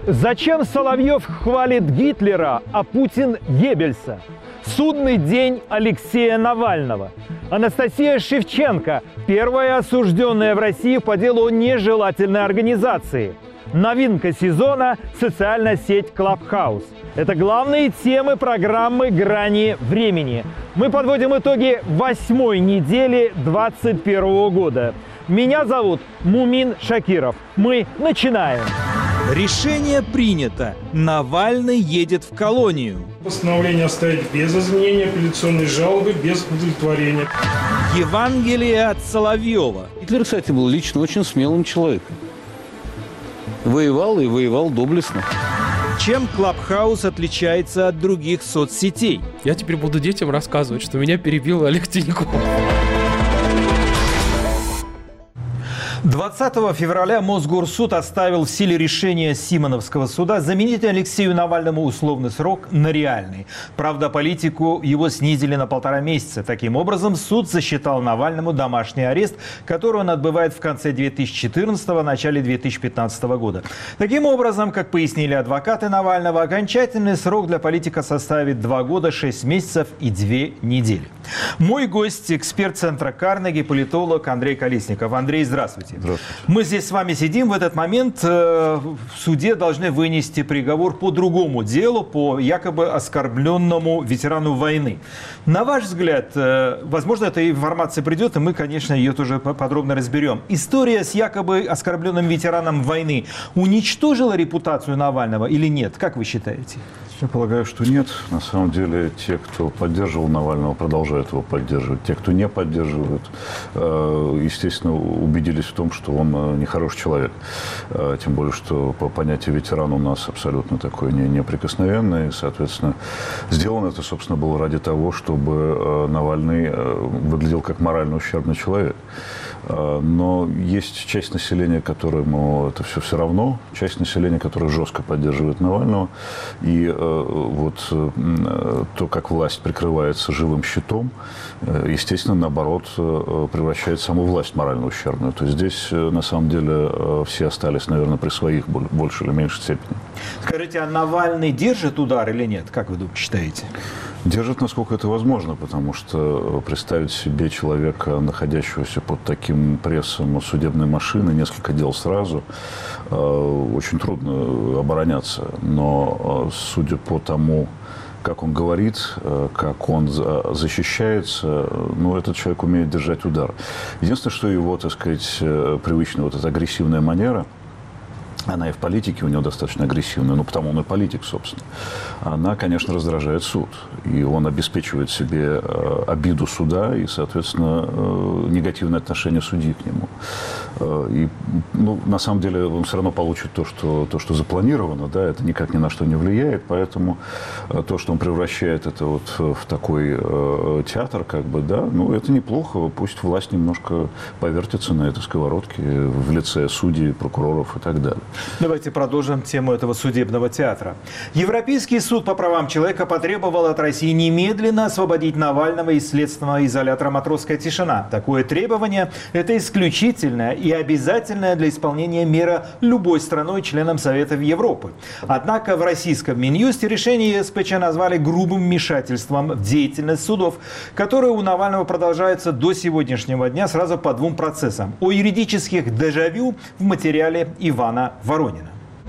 Зачем Соловьев хвалит Гитлера, а Путин Геббельса? Судный день Алексея Навального. Анастасия Шевченко, первая осужденная в России по делу о нежелательной организации. Новинка сезона – социальная сеть Clubhouse. Это главные темы программы «Грани времени». Мы подводим итоги 8-й недели 2021 года. Меня зовут Мумин Шакиров. Мы начинаем. Решение принято. Навальный едет в колонию. Постановление оставить без изменения, апелляционной жалобы без удовлетворения. Евангелие от Соловьева. Гитлер, кстати, был лично очень смелым человеком. Воевал и воевал доблестно. Чем Clubhouse отличается от других соцсетей? Я теперь буду детям рассказывать, что меня перебил Олег Тиньков. 20 февраля Мосгорсуд оставил в силе решение Симоновского суда заменить Алексею Навальному условный срок на реальный. Правда, политику его снизили на 1,5 месяца. Таким образом, суд засчитал Навальному домашний арест, который он отбывает в конце 2014-го, начале 2015 года. Таким образом, как пояснили адвокаты Навального, окончательный срок для политика составит 2 года, 6 месяцев и 2 недели. Мой гость – эксперт Центра Карнеги, политолог Андрей Колесников. Андрей, здравствуйте. Здравствуйте. Мы здесь с вами сидим. В этот момент в суде должны вынести приговор по другому делу, по якобы оскорбленному ветерану войны. На ваш взгляд, возможно, эта информация придет, и мы, конечно, ее тоже подробно разберем. История с якобы оскорбленным ветераном войны уничтожила репутацию Навального или нет? Как вы считаете? Я полагаю, что нет. На самом деле, те, кто поддерживал Навального, продолжают его поддерживать. Те, кто не поддерживает, естественно, убедились в том, что он нехороший человек. Тем более, что по понятию ветеран у нас абсолютно такое неприкосновенное. И, соответственно, сделано это, собственно, было ради того, чтобы Навальный выглядел как морально ущербный человек. Но есть часть населения, которому это все равно, часть населения, которая жестко поддерживает Навального. И вот то, как власть прикрывается живым щитом, естественно, наоборот, превращает саму власть морально ущербную. То есть здесь, на самом деле, все остались, наверное, при своих в большей или меньшей степени. Скажите, а Навальный держит удар или нет? Как вы считаете? Держит, насколько это возможно, потому что представить себе человека, находящегося под таким прессом судебной машины, несколько дел сразу, очень трудно обороняться. Но судя по тому, как он говорит, как он защищается, ну, этот человек умеет держать удар. Единственное, что его, так сказать, привычная вот эта агрессивная манера, она и в политике у него достаточно агрессивная, ну, потому он и политик, собственно. Она, конечно, раздражает суд. И он обеспечивает себе обиду суда и, соответственно, негативное отношение судьи к нему. И, ну, на самом деле, он все равно получит то, что запланировано, да, это никак ни на что не влияет, поэтому то, что он превращает это вот в такой театр, как бы, да, ну, это неплохо, пусть власть немножко повертится на этой сковородке в лице судей, прокуроров и так далее. Давайте продолжим тему этого судебного театра. Европейский суд по правам человека потребовал от России немедленно освободить Навального из следственного изолятора «Матросская тишина». Такое требование – это исключительное и обязательное для исполнения мера любой страной членом Совета Европы. Однако в российском Минюсте решение ЕСПЧ назвали грубым вмешательством в деятельность судов, которое у Навального продолжается до сегодняшнего дня сразу по 2 процессам. О юридических дежавю в материале Ивана Воронина.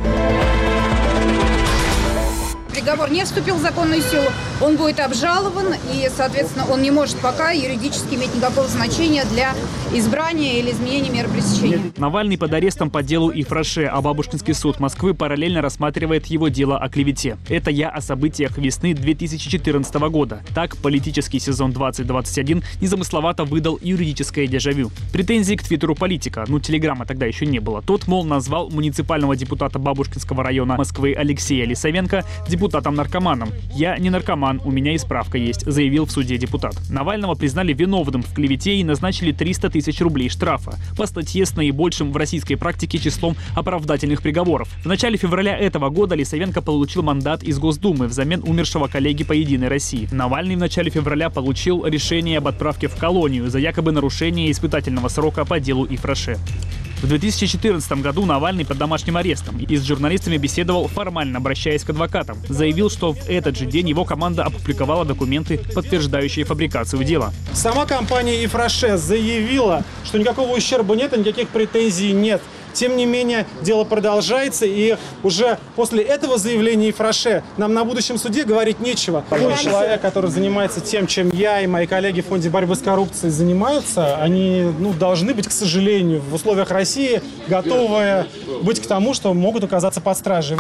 Приговор не вступил в законную силу, он будет обжалован, и, соответственно, он не может пока юридически иметь никакого значения для избрания или изменения меры пресечения. Навальный под арестом по делу Ифраше, а Бабушкинский суд Москвы параллельно рассматривает его дело о клевете. Это я о событиях весны 2014 года. Так, политический сезон 2021 незамысловато выдал юридическое дежавю. Претензии к твиттеру политика, телеграмма тогда еще не было. Тот, мол, назвал муниципального депутата Бабушкинского района Москвы Алексея Лисовенко депутатом-наркоманом. Я не наркоман, у меня и справка есть, заявил в суде депутат. Навального признали виновным в клевете и назначили 300 тысяч рублей штрафа. По статье с наибольшим в российской практике числом оправдательных приговоров. В начале февраля этого года Лисовенко получил мандат из Госдумы взамен умершего коллеги по «Единой России». Навальный в начале февраля получил решение об отправке в колонию за якобы нарушение испытательного срока по делу Ифраше. В 2014 году Навальный под домашним арестом и с журналистами беседовал, формально обращаясь к адвокатам. Заявил, что в этот же день его команда опубликовала документы, подтверждающие фабрикацию дела. Сама компания «Ифраше» заявила, что никакого ущерба нет и никаких претензий нет. Тем не менее, дело продолжается, и уже после этого заявления «Ифраше» нам на будущем суде говорить нечего. Любой человек, который занимается тем, чем я и мои коллеги в Фонде борьбы с коррупцией занимаются, они должны быть, к сожалению, в условиях России готовы быть к тому, что могут оказаться под стражей.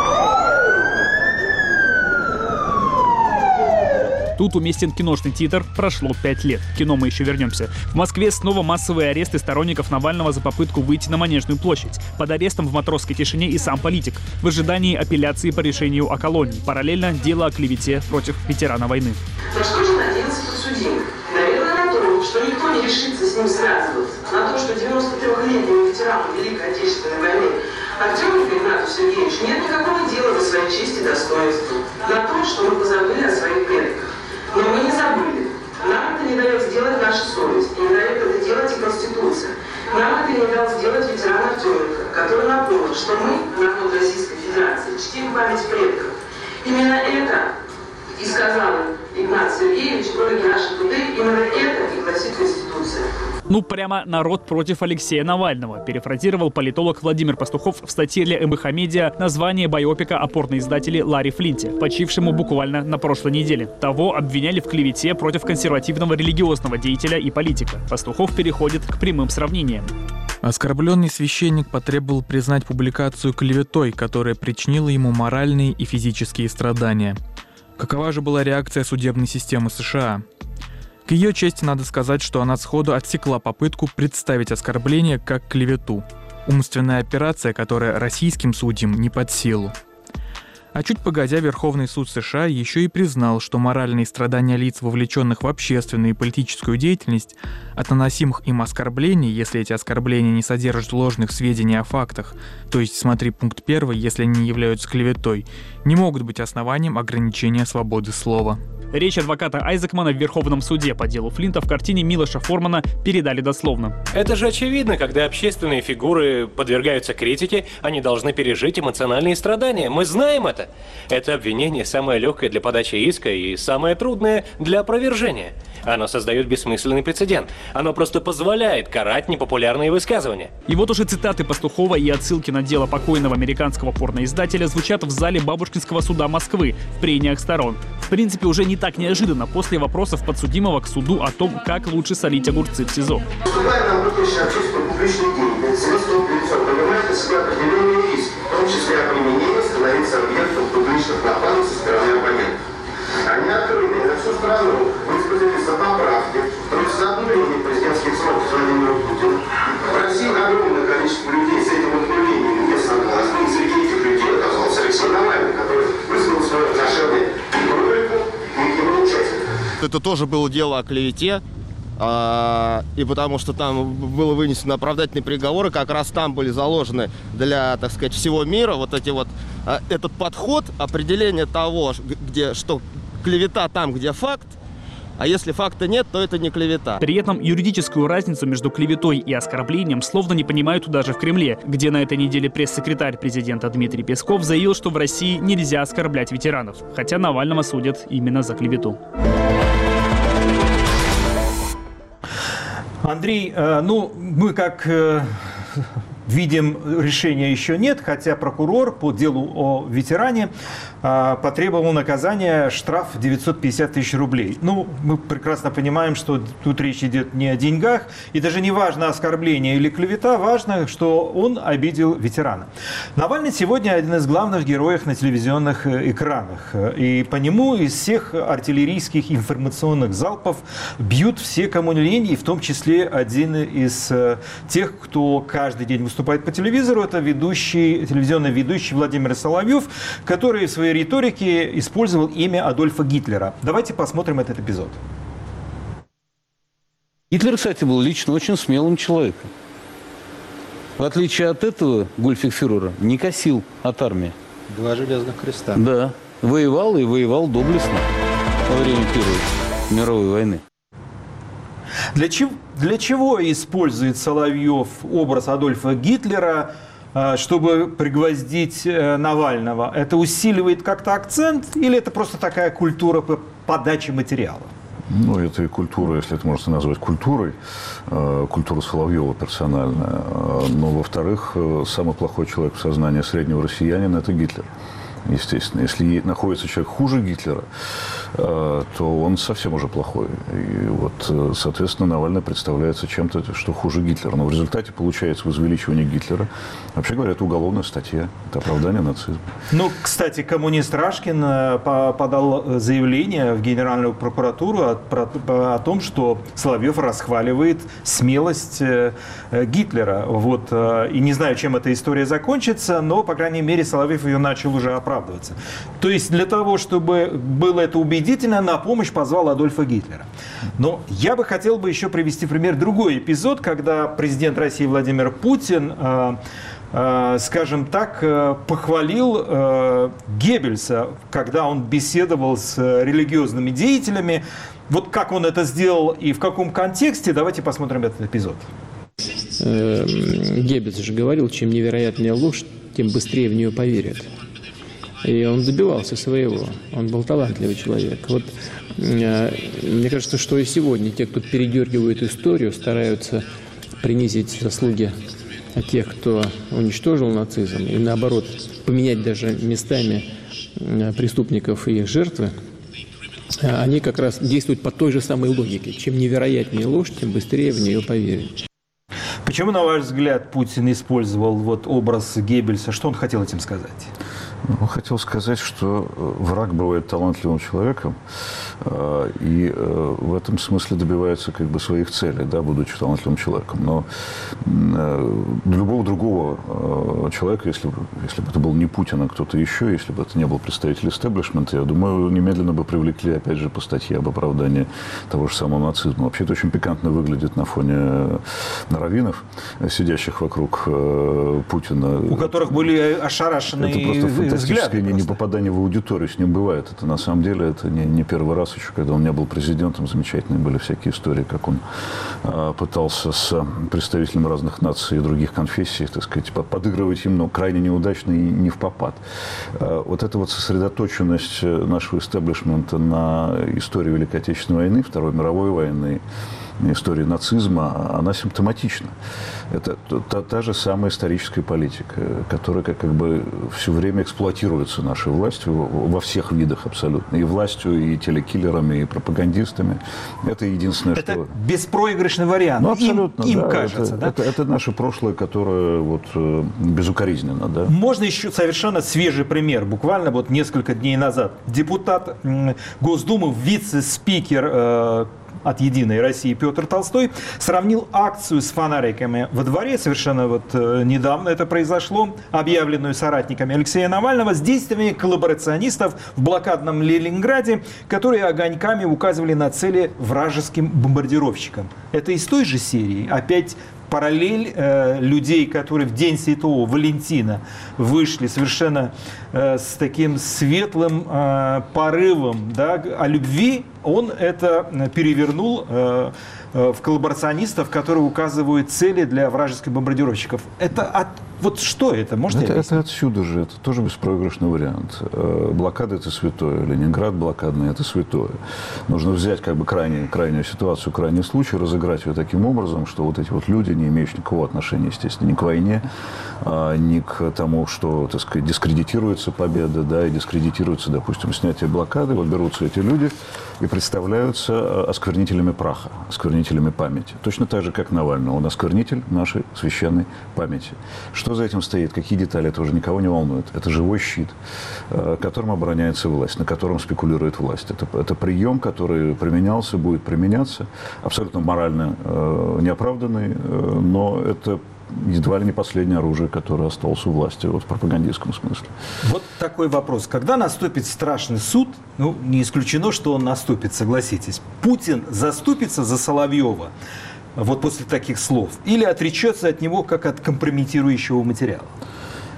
Тут уместен киношный титр «Прошло 5 лет». К кино мы еще вернемся. В Москве снова массовые аресты сторонников Навального за попытку выйти на Манежную площадь. Под арестом в матросской тишине и сам политик. В ожидании апелляции по решению о колонии. Параллельно дело о клевете против ветерана войны. На что же надеялся подсудимый? Наверное, на то, что никто не решится с ним связываться. На то, что 93-летнему ветерану Великой Отечественной войны Артему Игнату Сергеевичу нет никакого дела до своей чести и достоинства. На то, что мы позабыли о своих предках. Но мы не забыли. Нам это не дает сделать наша совесть, и не дает это делать и Конституция. Нам это не дал сделать ветеран Артеменко, который напомнил, что мы, народ Российской Федерации, чтим память предков. Именно это и сказал Игнат Сергеевич в ролике «Наши труды», именно это и гласит Конституция. Ну, прямо народ против Алексея Навального, перефразировал политолог Владимир Пастухов в статье для МБХ Медиа название байопика о порноиздателе Ларри Флинте, почившему буквально на прошлой неделе. Того обвиняли в клевете против консервативного религиозного деятеля и политика. Пастухов переходит к прямым сравнениям. Оскорбленный священник потребовал признать публикацию клеветой, которая причинила ему моральные и физические страдания. Какова же была реакция судебной системы США? К ее чести надо сказать, что она сходу отсекла попытку представить оскорбление как клевету. Умственная операция, которая российским судьям не под силу. А чуть погодя, Верховный суд США еще и признал, что моральные страдания лиц, вовлеченных в общественную и политическую деятельность, от наносимых им оскорблений, если эти оскорбления не содержат ложных сведений о фактах, то есть смотри пункт 1, если они являются клеветой, не могут быть основанием ограничения свободы слова. Речь адвоката Айзекмана в Верховном суде по делу Флинта в картине Милоша Формана передали дословно. Это же очевидно, когда общественные фигуры подвергаются критике, они должны пережить эмоциональные страдания. Мы знаем это. Это обвинение самое легкое для подачи иска и самое трудное для опровержения. Оно создает бессмысленный прецедент. Оно просто позволяет карать непопулярные высказывания. И вот уже цитаты Пастухова и отсылки на дело покойного американского порноиздателя звучат в зале Бабушкинского суда Москвы в прениях сторон. В принципе, уже не так неожиданно после вопросов подсудимого к суду о том, как лучше солить огурцы в СИЗО. Поступая на публичное общественное публичный день, следствие лицо принимает на себя определенные риски, в том числе о применении становиться объектом публичных нападок со стороны оппонентов. Они открыли на всю страну высказались за поправки против обнуления президентских сроков Владимира Путина. В России огромное количество людей с этим обнулением не согласны. И среди этих людей оказался Алексей Навальный, который высказал свое отношение к ролику и к его участию. Это тоже было дело о клевете. И потому что там было вынесено оправдательные приговоры, как раз там были заложены для, так сказать, всего мира вот эти вот этот подход, определение того, что клевета там, где факт, а если факта нет, то это не клевета. При этом юридическую разницу между клеветой и оскорблением словно не понимают даже в Кремле, где на этой неделе пресс-секретарь президента Дмитрий Песков заявил, что в России нельзя оскорблять ветеранов, хотя Навального судят именно за клевету. Андрей, мы как видим, решения еще нет, хотя прокурор по делу о ветеране потребовал наказания штраф 950 тысяч рублей. Мы прекрасно понимаем, что тут речь идет не о деньгах, и даже не важно оскорбление или клевета, важно, что он обидел ветерана. Навальный сегодня один из главных героев на телевизионных экранах, и по нему из всех артиллерийских информационных залпов бьют все, кому не лень, и в том числе один из тех, кто каждый день выступает по телевизору, это телевизионный ведущий Владимир Соловьев, который в своей риторике использовал имя Адольфа Гитлера. Давайте посмотрим этот эпизод. Гитлер, кстати, был лично очень смелым человеком. В отличие от этого гольфик-фюрера не косил от армии. 2 железных креста. Да. Воевал и воевал доблестно во время Первой мировой войны. Для чего использует Соловьев образ Адольфа Гитлера, чтобы пригвоздить Навального? Это усиливает как-то акцент или это просто такая культура подачи материала? Ну, это и культура, если это можно назвать культурой, культура Соловьева персональная. Но, во-вторых, самый плохой человек в сознании среднего россиянина – это Гитлер. Естественно, если находится человек хуже Гитлера, то он совсем уже плохой. И вот, соответственно, Навальный представляется чем-то, что хуже Гитлера. Но в результате получается возвеличивание Гитлера. Вообще говоря, это уголовная статья, это оправдание нацизма. Ну, кстати, коммунист Рашкин подал заявление в Генеральную прокуратуру о том, что Соловьев расхваливает смелость Гитлера. Вот. И не знаю, чем эта история закончится, но, по крайней мере, Соловьев ее начал уже оправдывать. То есть для того, чтобы было это убедительно, на помощь позвал Адольфа Гитлера. Но я бы хотел еще привести в пример другой эпизод, когда президент России Владимир Путин, скажем так, похвалил Геббельса, когда он беседовал с религиозными деятелями. Вот как он это сделал и в каком контексте, давайте посмотрим этот эпизод. Геббельс же говорил, чем невероятнее ложь, тем быстрее в нее поверят. И он добивался своего. Он был талантливый человек. Вот мне кажется, что и сегодня те, кто передергивает историю, стараются принизить заслуги тех, кто уничтожил нацизм, и наоборот, поменять даже местами преступников и их жертвы, они как раз действуют по той же самой логике. Чем невероятнее ложь, тем быстрее в нее поверят. Почему, на ваш взгляд, Путин использовал вот образ Геббельса? Что он хотел этим сказать? Он хотел сказать, что враг бывает талантливым человеком, и в этом смысле добивается как бы своих целей, да, будучи талантливым человеком. Но любого другого человека, если бы это был не Путин, а кто-то еще, если бы это не был представитель истеблишмента, я думаю, немедленно бы привлекли, опять же, по статье об оправдании того же самого нацизма. Вообще это очень пикантно выглядит на фоне раввинов, сидящих вокруг Путина. У которых были ошарашенные взгляды. Фантастическое непопадание в аудиторию с ним бывает. Это на самом деле это не первый раз еще, когда он не был президентом. Замечательные были всякие истории, как он пытался с представителями разных наций и других конфессий, так сказать, подыгрывать им, но крайне неудачно и не впопад. Вот эта вот сосредоточенность нашего истеблишмента на истории Великой Отечественной войны, Второй мировой войны, истории нацизма, она симптоматична. Это та же самая историческая политика, которая как бы все время эксплуатируется нашей властью во всех видах абсолютно. И властью, и телекиллерами, и пропагандистами. Это единственное, это что... Это беспроигрышный вариант. Ну, абсолютно, им да, кажется, да? Это наше прошлое, которое вот безукоризненно, да. Можно еще совершенно свежий пример. Буквально вот несколько дней назад депутат Госдумы, вице-спикер от «Единой России» Петр Толстой сравнил акцию с фонариками во дворе, совершенно вот недавно это произошло, объявленную соратниками Алексея Навального, с действиями коллаборационистов в блокадном Ленинграде, которые огоньками указывали на цели вражеским бомбардировщикам. Это из той же серии. Опять параллель людей, которые в день Святого Валентина вышли совершенно с таким светлым порывом, да, о любви, он это перевернул в коллаборационистов, которые указывают цели для вражеских бомбардировщиков. Это вот что это? Можете объяснить? Это отсюда же, это тоже беспроигрышный вариант. Блокада – это святое, Ленинград блокадный – это святое. Нужно взять как бы крайнюю ситуацию, крайний случай, разыграть ее таким образом, что вот эти вот люди, не имеющие никакого отношения, естественно, ни к войне, ни к тому, что, так сказать, дискредитируется победа, да, и дискредитируется, допустим, снятие блокады, вот берутся эти люди и представляются осквернителями праха, осквернителями памяти. Точно так же, как Навальный. Он осквернитель нашей священной памяти. Что за этим стоит? Какие детали? Это уже никого не волнует. Это живой щит, которым обороняется власть, на котором спекулирует власть. Это прием, который применялся, будет применяться. Абсолютно морально неоправданный, но это едва ли не последнее оружие, которое осталось у власти вот в пропагандистском смысле. Вот такой вопрос. Когда наступит страшный суд, ну, не исключено, что он наступит, согласитесь, Путин заступится за Соловьева вот после таких слов или отречется от него как от компрометирующего материала?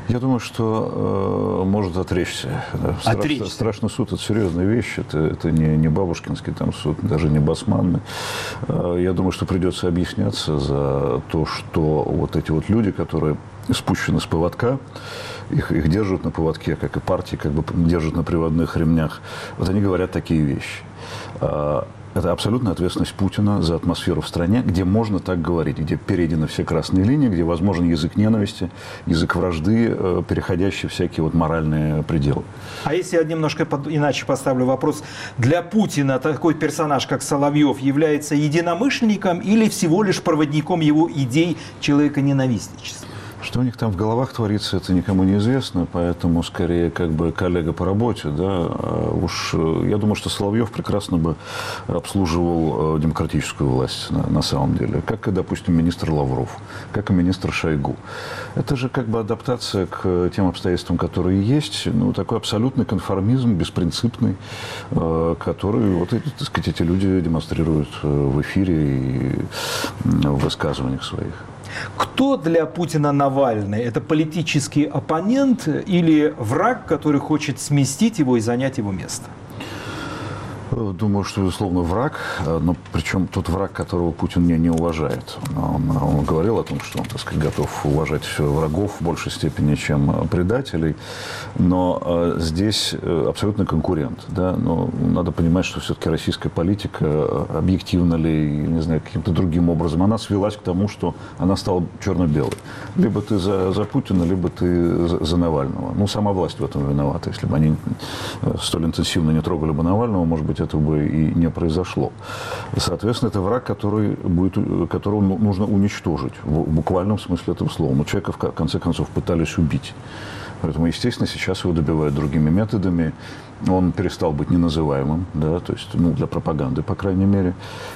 Я думаю, что может отречься. Страшный суд – это серьезная вещь. Это не бабушкинский там суд, даже не басманный. Я думаю, что придется объясняться за то, что вот эти вот люди, которые спущены с поводка, их держат на поводке, как и партии, как бы держат на приводных ремнях. Вот они говорят такие вещи. Это абсолютная ответственность Путина за атмосферу в стране, где можно так говорить, где перейдены все красные линии, где возможен язык ненависти, язык вражды, переходящий всякие вот моральные пределы. А если я немножко иначе поставлю вопрос, для Путина такой персонаж, как Соловьев, является единомышленником или всего лишь проводником его идей человеконенавистничества? Что у них там в головах творится, это никому не известно, поэтому скорее как бы коллега по работе, да. Уж я думаю, что Соловьев прекрасно бы обслуживал демократическую власть на самом деле, как и, допустим, министр Лавров, как и министр Шойгу. Это же как бы адаптация к тем обстоятельствам, которые есть, ну, такой абсолютный конформизм, беспринципный, который вот, так сказать, эти люди демонстрируют в эфире и в высказываниях своих. Кто для Путина Навальный? Это политический оппонент или враг, который хочет сместить его и занять его место? Думаю, что, безусловно, враг, но причем тот враг, которого Путин не уважает. Он говорил о том, что он, так сказать, готов уважать врагов в большей степени, чем предателей, но здесь абсолютно конкурент. Да? Но надо понимать, что все-таки российская политика, объективно ли, не знаю, каким-то другим образом, она свелась к тому, что она стала черно-белой. Либо ты за Путина, либо ты за Навального. Ну, сама власть в этом виновата. Если бы они столь интенсивно не трогали бы Навального, может быть, этого бы и не произошло. Соответственно, это враг, которого нужно уничтожить в буквальном смысле этого слова. Но человека, в конце концов, пытались убить. Поэтому, естественно, сейчас его добивают другими методами. Он перестал быть неназываемым, да, то есть, ну, для пропаганды, по крайней мере.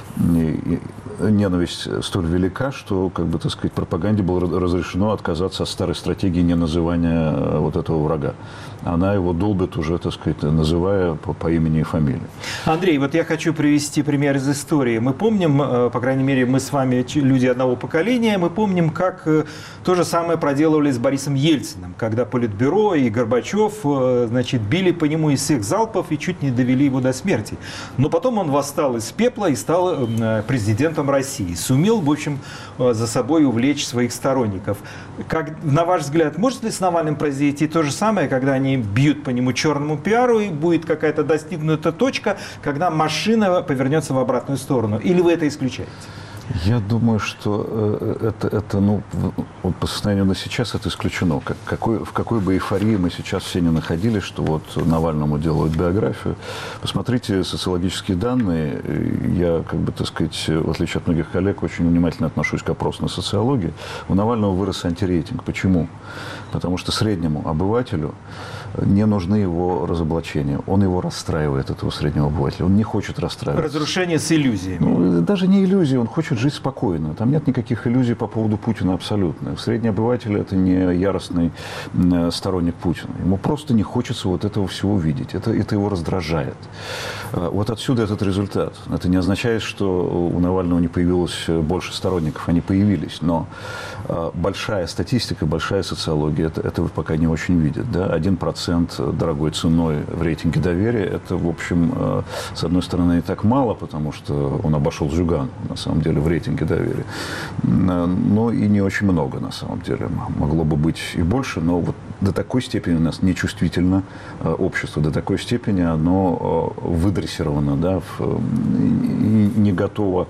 И ненависть столь велика, что, как бы, так сказать, пропаганде было разрешено отказаться от старой стратегии неназывания вот этого врага. Она его долбит уже, так сказать, называя по имени и фамилии. Андрей, вот я хочу привести пример из истории. Мы помним, по крайней мере, мы с вами люди одного поколения, мы помним, как то же самое проделывали с Борисом Ельциным, когда Политбюро и Горбачев, значит, били по нему из всех залпов и чуть не довели его до смерти. Но потом он восстал из пепла и стал президентом России. Сумел, в общем, за собой увлечь своих сторонников. Как, на ваш взгляд, может ли с Навальным произойти то же самое, когда они бьют по нему черному пиару, и будет какая-то достигнута точка, когда машина повернется в обратную сторону? Или вы это исключаете? Я думаю, что это ну, вот по состоянию на сейчас это исключено. В какой бы эйфории мы сейчас все не находились, что вот Навальному делают биографию. Посмотрите социологические данные. Я, как бы, так сказать, в отличие от многих коллег, очень внимательно отношусь к опросной социологии. У Навального вырос антирейтинг. Почему? Потому что среднему обывателю не нужны его разоблачения. Он его расстраивает, этого среднего обывателя. Он не хочет расстраивать. Разрушение с иллюзиями. Ну, даже не иллюзии, он хочет жить спокойно. Там нет никаких иллюзий по поводу Путина абсолютно. Средний обыватель – это не яростный сторонник Путина. Ему просто не хочется вот этого всего видеть. Это его раздражает. Вот отсюда этот результат. Это не означает, что у Навального не появилось больше сторонников. Они появились. Но большая статистика, большая социология это пока не очень видят. Да? 1% дорогой ценой в рейтинге доверия – это, в общем, с одной стороны, не так мало, потому что он обошел Зюганова, на самом деле, в рейтинге доверия. Но и не очень много, на самом деле. Могло бы быть и больше, но вот до такой степени у нас нечувствительно общество, до такой степени оно выдрессировано, да, и не готово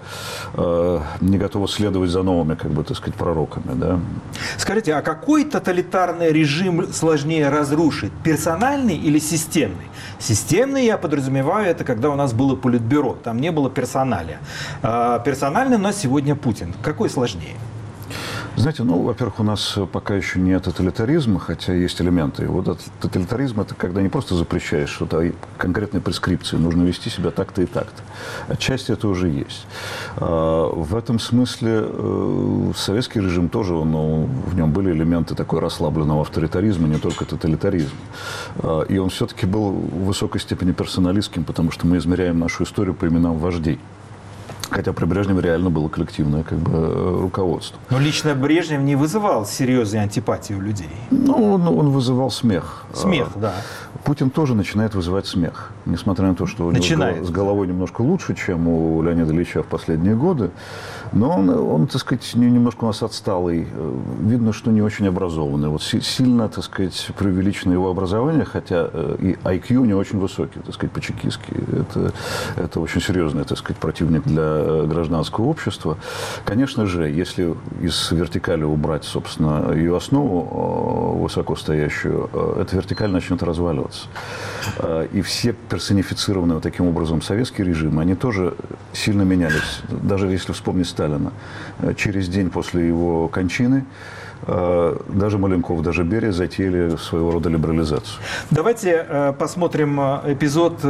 следовать за новыми, как бы, так сказать, пророками. Да. Скажите, а какой тоталитарный режим сложнее разрушить? Персональный или системный? Системный, я подразумеваю, это когда у нас было Политбюро, там не было персоналия. Персональный у нас сегодня Путин. Какой сложнее? Знаете, ну, во-первых, у нас пока еще не тоталитаризм, хотя есть элементы. Вот тоталитаризм – это когда не просто запрещаешь что-то, а конкретные прескрипции. Нужно вести себя так-то и так-то. Отчасти это уже есть. В этом смысле советский режим тоже, в нем были элементы такой расслабленного авторитаризма, не только тоталитаризма. И он все-таки был в высокой степени персоналистским, потому что мы измеряем нашу историю по именам вождей. Хотя при Брежневе реально было коллективное руководство. Но лично Брежнев не вызывал серьезной антипатии у людей. Ну, он вызывал смех. Смех, да. Путин тоже начинает вызывать смех. Несмотря на то, что у него с головой немножко лучше, чем у Леонида Ильича в последние годы. Но он, так сказать, немножко у нас отсталый. Видно, что не очень образованный. Вот сильно, так сказать, преувеличено его образование, хотя и IQ у него очень высокий, так сказать, по-чекистски. Это очень серьезный, так сказать, противник для гражданского общества. Конечно же, если из вертикали убрать, собственно, ее основу высокостоящую, эта вертикаль начнет разваливаться. И все персонифицированные таким образом советские режимы, они тоже сильно менялись. Даже если вспомнить Сталина. Через день после его кончины даже Маленков, даже Берия затеяли своего рода либерализацию. Давайте посмотрим эпизод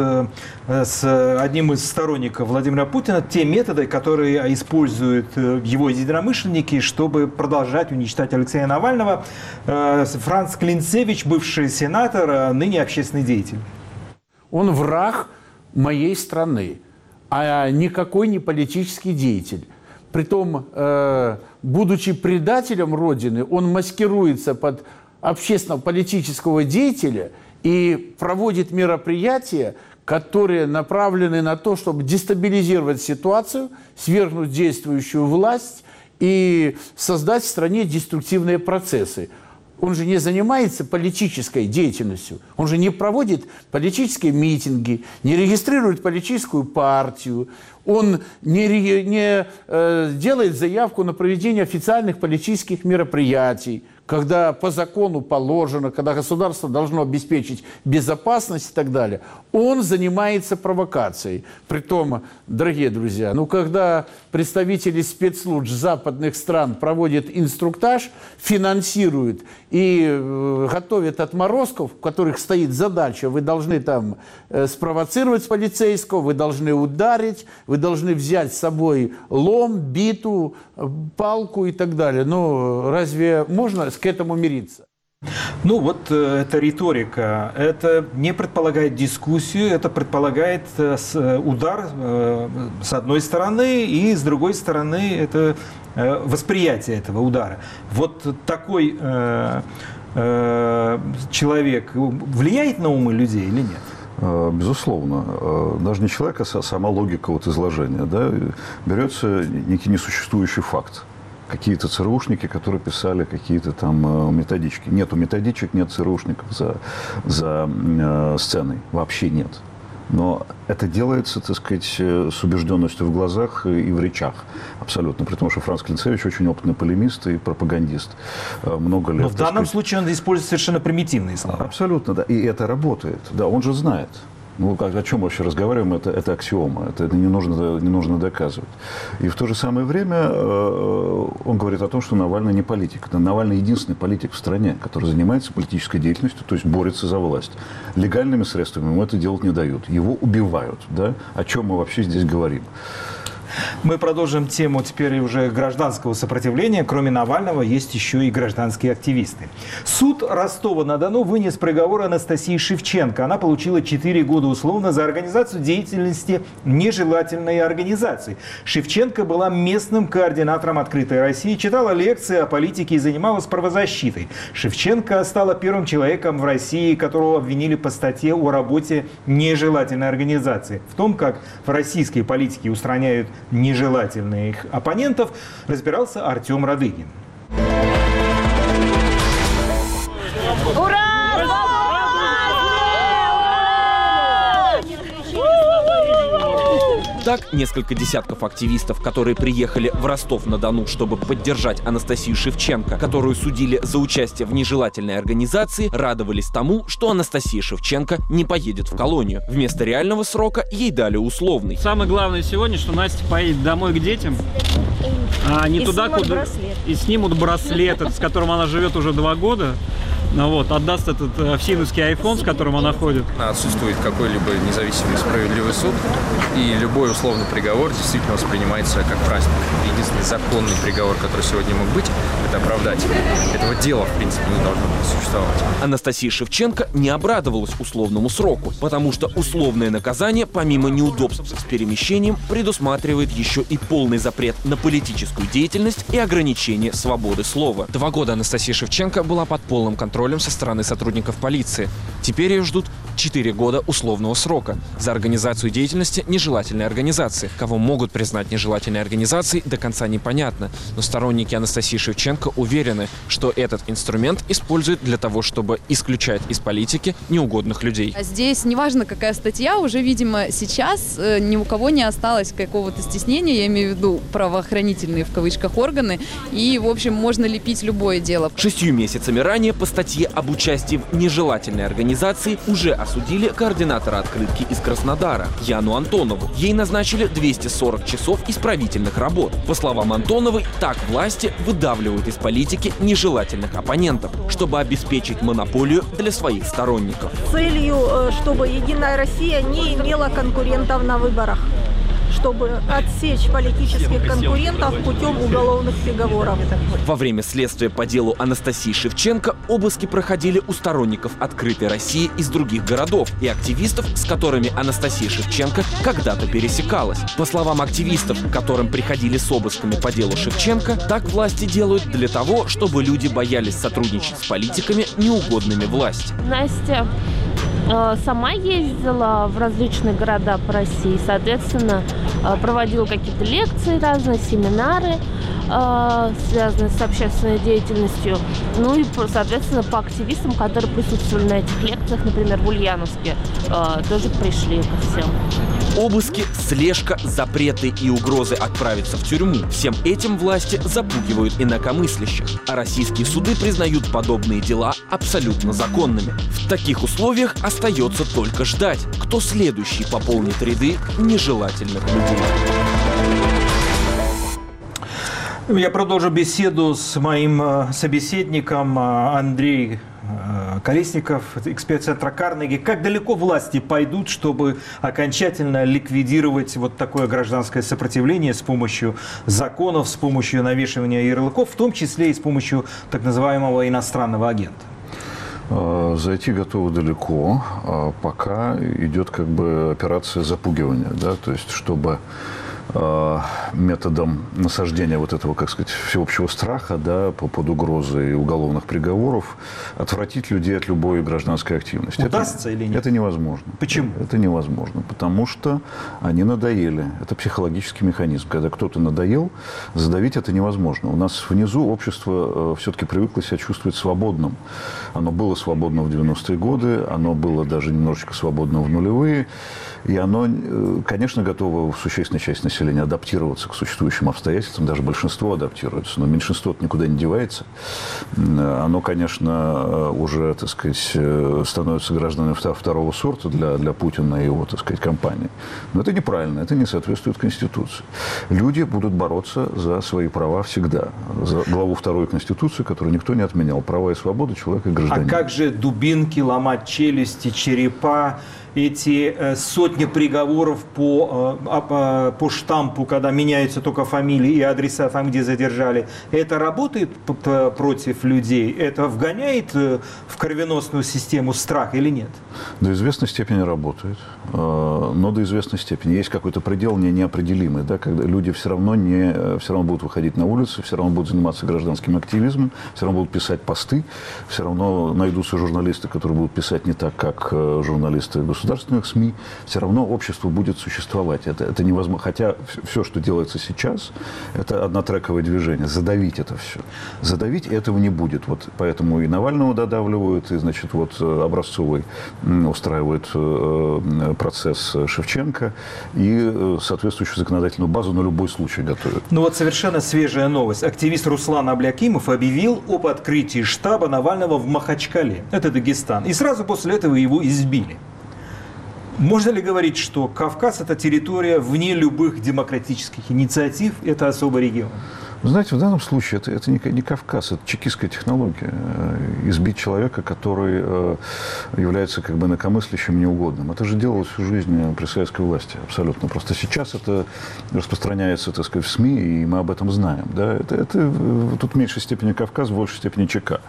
с одним из сторонников Владимира Путина. Те методы, которые используют его единомышленники, чтобы продолжать уничтожать Алексея Навального. Франц Клинцевич, бывший сенатор, ныне общественный деятель. Он враг моей страны, а никакой не политический деятель. Притом, будучи предателем Родины, он маскируется под общественно-политического деятеля и проводит мероприятия, которые направлены на то, чтобы дестабилизировать ситуацию, свергнуть действующую власть и создать в стране деструктивные процессы. Он же не занимается политической деятельностью. Он же не проводит политические митинги, не регистрирует политическую партию. Он не делает заявку на проведение официальных политических мероприятий, когда по закону положено, когда государство должно обеспечить безопасность и так далее. Он занимается провокацией. Притом, дорогие друзья, когда представители спецслужб западных стран проводят инструктаж, финансируют и готовят отморозков, у которых стоит задача, вы должны там спровоцировать полицейского, вы должны ударить, вы должны взять с собой лом, биту, палку и так далее. Но разве можно к этому мириться? Ну вот эта риторика, это не предполагает дискуссию, это предполагает удар с одной стороны, и с другой стороны это восприятие этого удара. Вот такой человек влияет на умы людей или нет? Безусловно. Даже не человек, а сама логика изложения. Да? Берется некий несуществующий факт. Какие-то ЦРУшники, которые писали какие-то там методички. Нету методичек, нет ЦРУшников за сценой. Вообще нет. Но это делается, так сказать, с убежденностью в глазах и в речах. Абсолютно. При том, что Франц Клинцевич очень опытный полемист и пропагандист. Много лет. Но в данном случае он использует совершенно примитивные слова. Абсолютно, да. И это работает. Да, он же знает. Ну, о чем мы вообще разговариваем, это аксиома, это не нужно доказывать. И в то же самое время он говорит о том, что Навальный не политик. Навальный единственный политик в стране, который занимается политической деятельностью, то есть борется за власть. Легальными средствами ему это делать не дают. Его убивают. Да? О чем мы вообще здесь говорим? Мы продолжим тему теперь уже гражданского сопротивления. Кроме Навального есть еще и гражданские активисты. Суд Ростова-на-Дону вынес приговор Анастасии Шевченко. Она получила 4 года условно за организацию деятельности нежелательной организации. Шевченко была местным координатором «Открытой России», читала лекции о политике и занималась правозащитой. Шевченко стала первым человеком в России, которого обвинили по статье о работе нежелательной организации. В том, как в российской политике устраняют нежелательных оппонентов, разбирался Артем Радыгин. Ура! Так, несколько десятков активистов, которые приехали в Ростов-на-Дону, чтобы поддержать Анастасию Шевченко, которую судили за участие в нежелательной организации, радовались тому, что Анастасия Шевченко не поедет в колонию. Вместо реального срока ей дали условный. Самое главное сегодня, что Настя поедет домой к детям, а не туда, куда... И снимут браслет, с которым она живет уже 2 года. отдаст этот всевоский айфон, с которым она ходит. Отсутствует какой-либо независимый справедливый суд, и любой условный приговор действительно воспринимается как праздник. Единственный законный приговор, который сегодня мог быть, это оправдательный. Этого дела, в принципе, не должно было существовать. Анастасия Шевченко не обрадовалась условному сроку, потому что условное наказание, помимо неудобств с перемещением, предусматривает еще и полный запрет на политическую деятельность и ограничение свободы слова. 2 года Анастасия Шевченко была под полным контролем со стороны сотрудников полиции. Теперь ее ждут 4 года условного срока за организацию деятельности нежелательной организации. Кого могут признать нежелательной организацией, до конца непонятно. Но сторонники Анастасии Шевченко уверены, что этот инструмент используют для того, чтобы исключать из политики неугодных людей. Здесь неважно, какая статья, уже, видимо, сейчас ни у кого не осталось какого-то стеснения, я имею в виду правоохранительные в кавычках органы, и, в общем, можно лепить любое дело. 6 месяцами ранее по статье об участии в нежелательной организации уже осудили координатора открытки из Краснодара Яну Антонову. Ей назначили 240 часов исправительных работ. По словам Антоновой, так власти выдавливают из политики нежелательных оппонентов, чтобы обеспечить монополию для своих сторонников. Целью, чтобы Единая Россия не имела конкурентов на выборах, чтобы отсечь политических конкурентов путем уголовных приговоров. Во время следствия по делу Анастасии Шевченко обыски проходили у сторонников «Открытой России» из других городов и активистов, с которыми Анастасия Шевченко когда-то пересекалась. По словам активистов, к которым приходили с обысками по делу Шевченко, так власти делают для того, чтобы люди боялись сотрудничать с политиками, неугодными власти. Настя сама ездила в различные города по России, соответственно, проводила какие-то лекции, разные семинары, связанные с общественной деятельностью. Ну и, соответственно, по активистам, которые присутствовали на этих лекциях, например, в Ульяновске, тоже пришли ко всем. Обыски, слежка, запреты и угрозы отправиться в тюрьму. Всем этим власти запугивают инакомыслящих, а российские суды признают подобные дела абсолютно законными. В таких условиях остается только ждать, кто следующий пополнит ряды нежелательных людей. Я продолжу беседу с моим собеседником Андреем Колесников, эксперт Центра Карнеги. Как далеко власти пойдут, чтобы окончательно ликвидировать вот такое гражданское сопротивление с помощью законов, с помощью навешивания ярлыков, в том числе и с помощью так называемого иностранного агента? Зайти готовы далеко, пока идет как бы операция запугивания, да, то есть чтобы методом насаждения вот этого, как сказать, всеобщего страха, да, под угрозой уголовных приговоров отвратить людей от любой гражданской активности. Удастся или нет? Это невозможно. Почему? Это невозможно, потому что они надоели. Это психологический механизм. Когда кто-то надоел, задавить это невозможно. У нас внизу общество все-таки привыкло себя чувствовать свободным. Оно было свободно в 90-е годы, оно было даже немножечко свободно в нулевые. И оно, конечно, готово в существенной части населения адаптироваться к существующим обстоятельствам. Даже большинство адаптируется, но меньшинство никуда не девается. Оно, конечно, уже, так сказать, становится гражданами второго сорта для Путина и его, так сказать, кампании. Но это неправильно, это не соответствует Конституции. Люди будут бороться за свои права всегда. За главу 2 Конституции, которую никто не отменял. Права и свободы человека и гражданина. А как же дубинки, ломать челюсти, черепа? Эти сотни приговоров по штампу, когда меняются только фамилии и адреса там, где задержали, это работает против людей? Это вгоняет в кровеносную систему страх или нет? До известной степени работает, но до известной степени. Есть какой-то предел неопределимый, да, когда люди все равно будут выходить на улицы, все равно будут заниматься гражданским активизмом, все равно будут писать посты, все равно найдутся журналисты, которые будут писать не так, как журналисты государственных СМИ, все равно общество будет существовать. Это невозможно. Хотя все, что делается сейчас, это однотрековое движение. Задавить это все. Задавить этого не будет. Вот поэтому и Навального додавливают, и, значит, вот Образцовой устраивает процесс Шевченко, и соответствующую законодательную базу на любой случай готовят. Ну вот совершенно свежая новость. Активист Руслан Аблякимов объявил об открытии штаба Навального в Махачкале. Это Дагестан. И сразу после этого его избили. Можно ли говорить, что Кавказ – это территория вне любых демократических инициатив, это особый регион? Знаете, в данном случае это не Кавказ, это чекистская технология. Избить человека, который является как бы инакомыслящим, неугодным. Это же делалось всю жизнь при советской власти, абсолютно. Просто сейчас это распространяется, так сказать, в СМИ, и мы об этом знаем. Да? Это тут в меньшей степени Кавказ, в большей степени ЧК.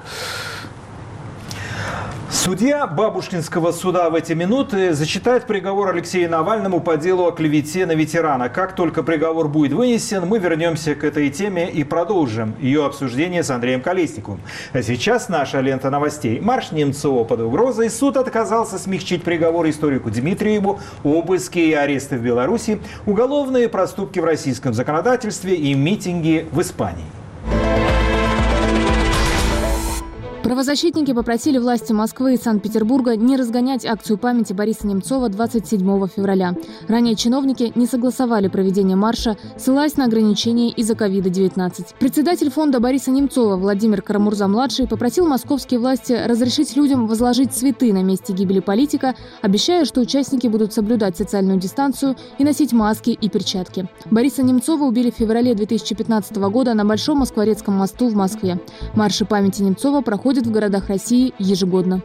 Судья Бабушкинского суда в эти минуты зачитает приговор Алексею Навальному по делу о клевете на ветерана. Как только приговор будет вынесен, мы вернемся к этой теме и продолжим ее обсуждение с Андреем Колесниковым. А сейчас наша лента новостей. Марш Немцова под угрозой. Суд отказался смягчить приговор историку Дмитриеву, обыски и аресты в Беларуси, уголовные проступки в российском законодательстве и митинги в Испании. Правозащитники попросили власти Москвы и Санкт-Петербурга не разгонять акцию памяти Бориса Немцова 27 февраля. Ранее чиновники не согласовали проведение марша, ссылаясь на ограничения из-за COVID-19. Председатель фонда Бориса Немцова Владимир Карамурза-младший попросил московские власти разрешить людям возложить цветы на месте гибели политика, обещая, что участники будут соблюдать социальную дистанцию и носить маски и перчатки. Бориса Немцова убили в феврале 2015 года на Большом Москворецком мосту в Москве. Марши памяти Немцова проходят в городах России ежегодно.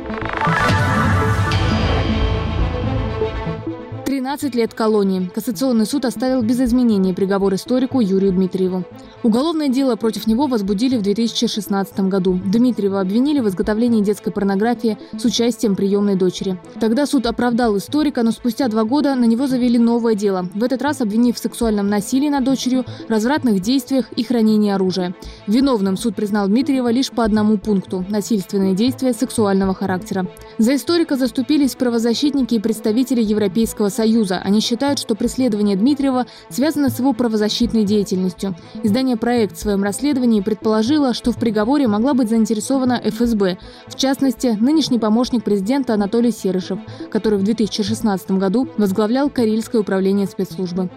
13 лет колонии. Кассационный суд оставил без изменений приговор историку Юрию Дмитриеву. Уголовное дело против него возбудили в 2016 году. Дмитриева обвинили в изготовлении детской порнографии с участием приемной дочери. Тогда суд оправдал историка, но спустя 2 года на него завели новое дело. В этот раз обвинив в сексуальном насилии над дочерью, развратных действиях и хранении оружия. Виновным суд признал Дмитриева лишь по одному пункту – насильственные действия сексуального характера. За историка заступились правозащитники и представители Европейского Союза. Они считают, что преследование Дмитриева связано с его правозащитной деятельностью. Издание «Проект» в своем расследовании предположило, что в приговоре могла быть заинтересована ФСБ. В частности, нынешний помощник президента Анатолий Серышев, который в 2016 году возглавлял Карельское управление спецслужбы.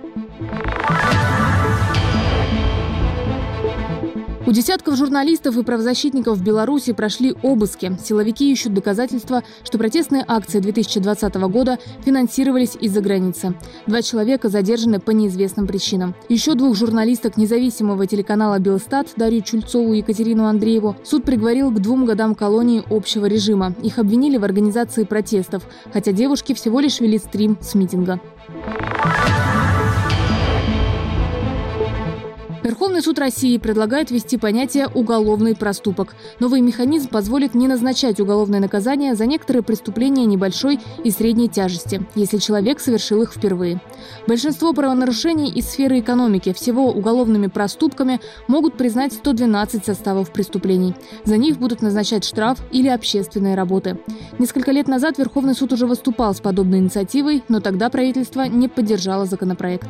У десятков журналистов и правозащитников в Беларуси прошли обыски. Силовики ищут доказательства, что протестные акции 2020 года финансировались из-за границы. 2 человека задержаны по неизвестным причинам. Еще 2 журналисток независимого телеканала «Белстат» Дарью Чульцову и Екатерину Андрееву суд приговорил к 2 годам колонии общего режима. Их обвинили в организации протестов, хотя девушки всего лишь вели стрим с митинга. Верховный суд России предлагает ввести понятие «уголовный проступок». Новый механизм позволит не назначать уголовное наказание за некоторые преступления небольшой и средней тяжести, если человек совершил их впервые. Большинство правонарушений из сферы экономики всего уголовными проступками могут признать 112 составов преступлений. За них будут назначать штраф или общественные работы. Несколько лет назад Верховный суд уже выступал с подобной инициативой, но тогда правительство не поддержало законопроект.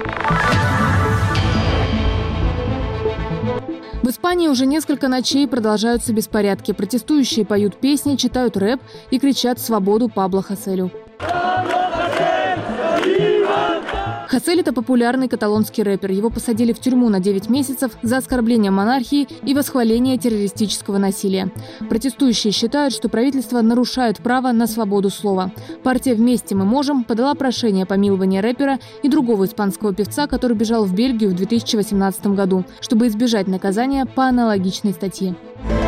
В Испании уже несколько ночей продолжаются беспорядки. Протестующие поют песни, читают рэп и кричат «Свободу Пабло Хаселю». Хасель – это популярный каталонский рэпер. Его посадили в тюрьму на 9 месяцев за оскорбление монархии и восхваление террористического насилия. Протестующие считают, что правительство нарушает право на свободу слова. Партия «Вместе мы можем» подала прошение о помиловании рэпера и другого испанского певца, который бежал в Бельгию в 2018 году, чтобы избежать наказания по аналогичной статье.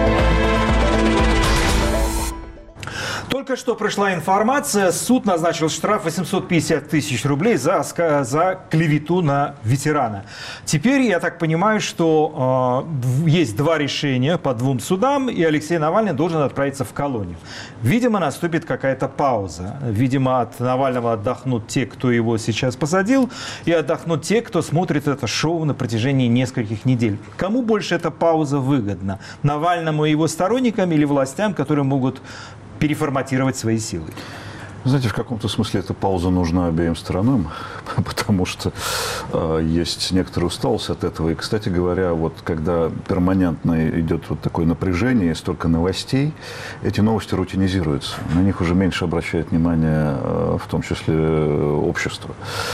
Только что пришла информация, суд назначил штраф 850 тысяч рублей за клевету на ветерана. Теперь я так понимаю, что есть 2 решения по 2 судам, и Алексей Навальный должен отправиться в колонию. Видимо, наступит какая-то пауза. Видимо, от Навального отдохнут те, кто его сейчас посадил, и отдохнут те, кто смотрит это шоу на протяжении нескольких недель. Кому больше эта пауза выгодна? Навальному и его сторонникам или властям, которые могут переформатировать свои силы? Знаете, в каком-то смысле эта пауза нужна обеим сторонам, потому что есть некоторая усталость от этого. И, кстати говоря, вот когда перманентно идет вот такое напряжение, столько новостей, эти новости рутинизируются. На них уже меньше обращает внимание, в том числе общество.